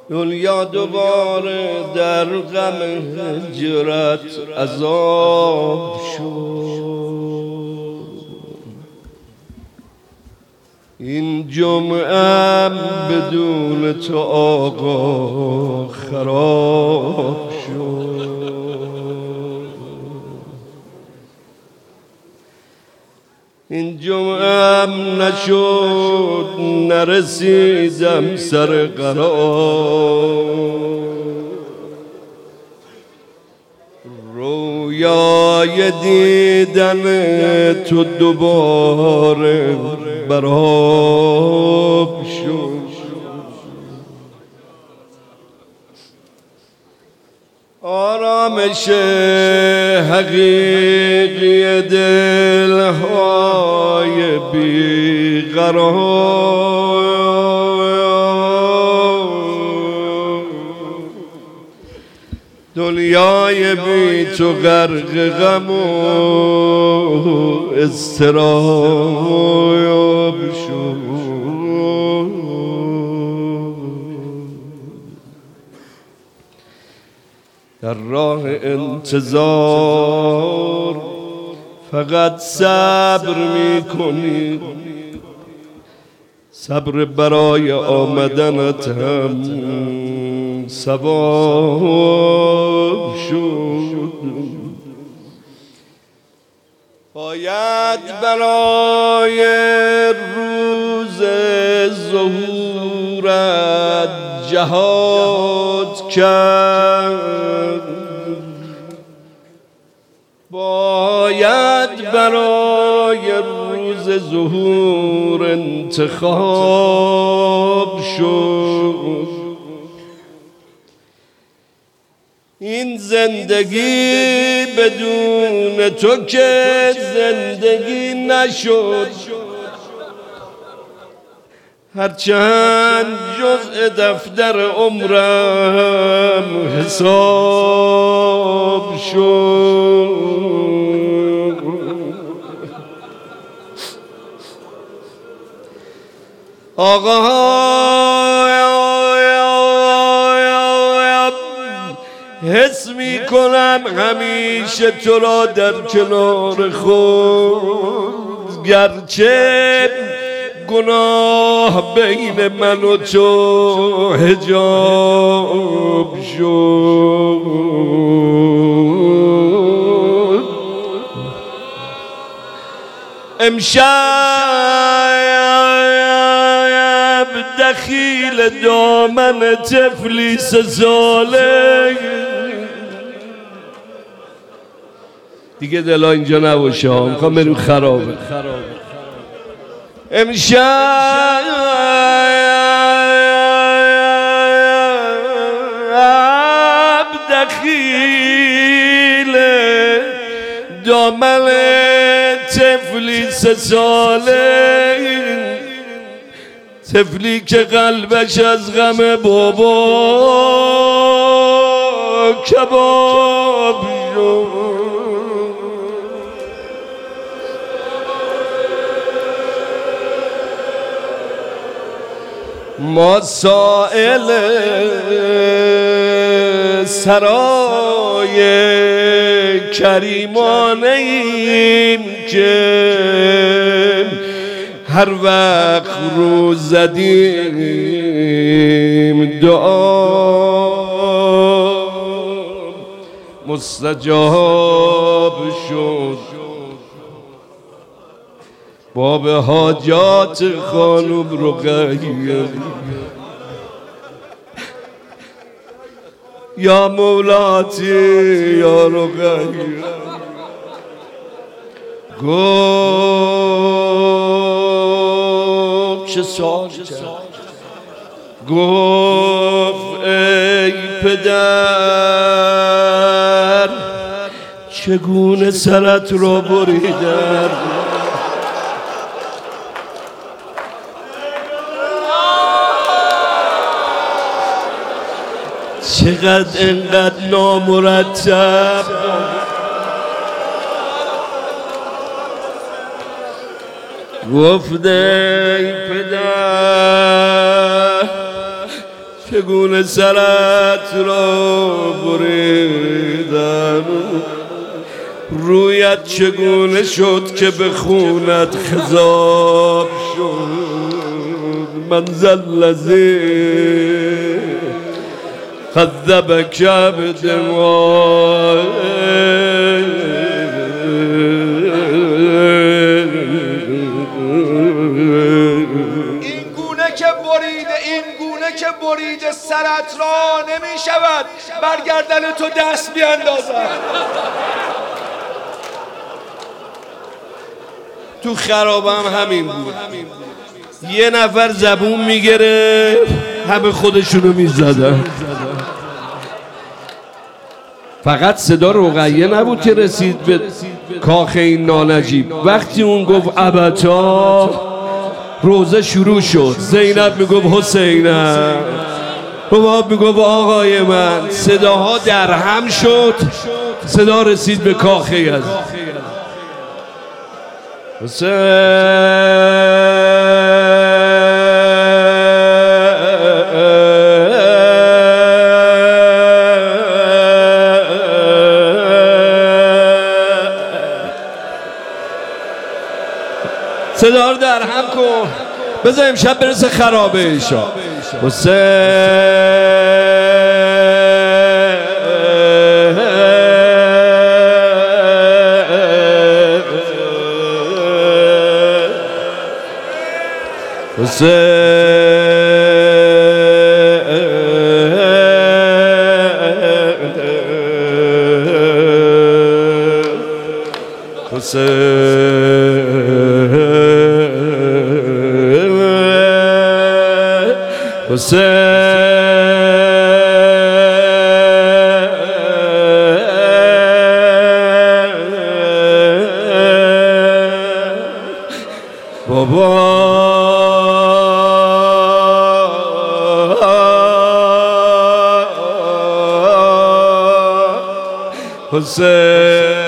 دنیا دوباره در غم هجرت عذاب شد. این جمعه بدون تو آقا خراب شد. این جمعه نشد نرسیدم سر قرار. رویای دیدن تو دوباره براب شد. آرامش حقیقی دلهای بیقرار، دنیای بی تو غرق غم و اضطراب شد. در راه انتظار فقط صبر میکنی، صبر برای آمدنت هم ثواب شد. باید برای روز ظهورت جهاد کرد، باید برای روز ظهور انتخاب شد. این زندگی بدون تو که زندگی نشد، هرچند جزء دفتر عمرم حساب شد. آقا حس می کنم همیشه تو را در کنار خود، گرچه گناه بین من و تو حجاب شد. امشب دخیل دامن طفلی 3 ساله، دیگه دلا اینجا نباشه ها، میخوام بریم خرابه. امشب دخیل دامن طفلی 3 ساله، طفلی که قلبش از غم بابا کباب شد. ما سائل سرای کریمانه ایم که هر وقت رو زدیم دعا مستجاب شد. باب حاجات خانم رقیه، یا مولاتی یا رقیه، گفت چه سال گفت ای پدر چگونه سرت را بریدن، چقدر انقدر نامرتب، گفت ای پدر چگونه سرت را بریدن، رویت چگونه شد که به خونت خضاب شد. من ذلذی خذبک بدماء، این گونه که بریده سرت را نمی شود بر گردن تو دست بیاندازد. تو خرابم همین بود، یه نفر زبون میگرفت همه خودشونو میزدن. فقط صدا رقیه نبود که رسید به کاخ این نانجیب. وقتی اون گفت ابتا، روزه شروع شد. زینب میگفت حسینم، رباب میگفت آقای من. صداها در هم شد، صدا رسید به کاخ یزد. صدا رو در هم کن، بذار امشب برسه خرابه ایشا. بابا حسین